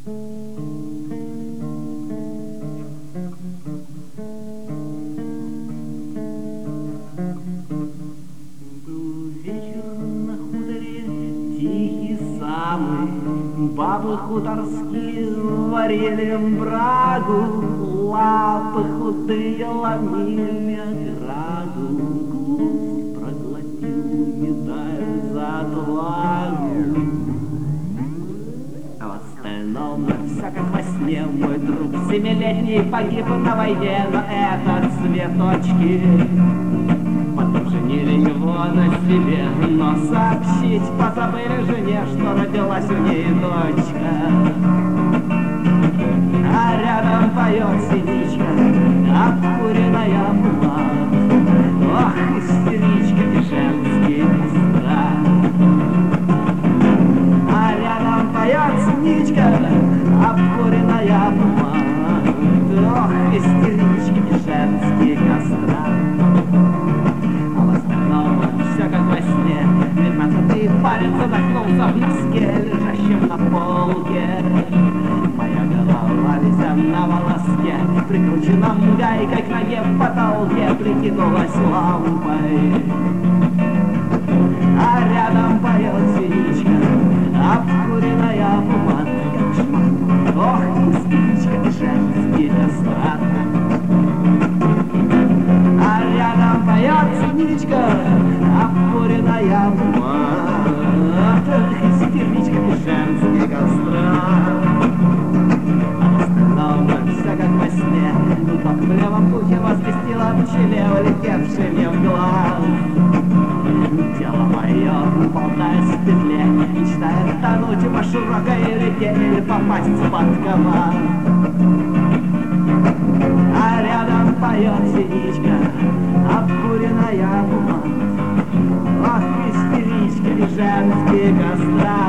Бабы хуторские варили брагу, лапы худые ломили ограду. Гусь проглотил медаль за отвагу. А в остальном все как во сне. Мой друг 7-летний погиб на войне, но это цветочки. Потом женили его на себе, но сообщить позабыли жене, что родилась у ней дочка. А рядом поет синичка, обкуренная млад. Ох, истеричка и женские костра. А рядом поет синичка, обкуренная млад. Ох, истеричка и женские костра. Все как во сне, 15-й парень задохнулся в носке, лежащем на полке. Моя голова вся на волоске, прикручена гайкой к ноге в потолке, прикинулась лампой. А рядом поет синичка, обкуренная пуманка, шмат. Ох, истеричка и женские костра. А рядом поет синичка, обкуренная мать, истеричка и женские костра. А в остальном все как во сне, вдох в левом ухе возвестила пчеле, улетевшей мне в глаз. Тело мое, болтаясь в петле, мечтает тонуть по широкой реке или попасть под комар. А рядом поет синичка, обкуренная мать. Ох, истеричка и женские костра.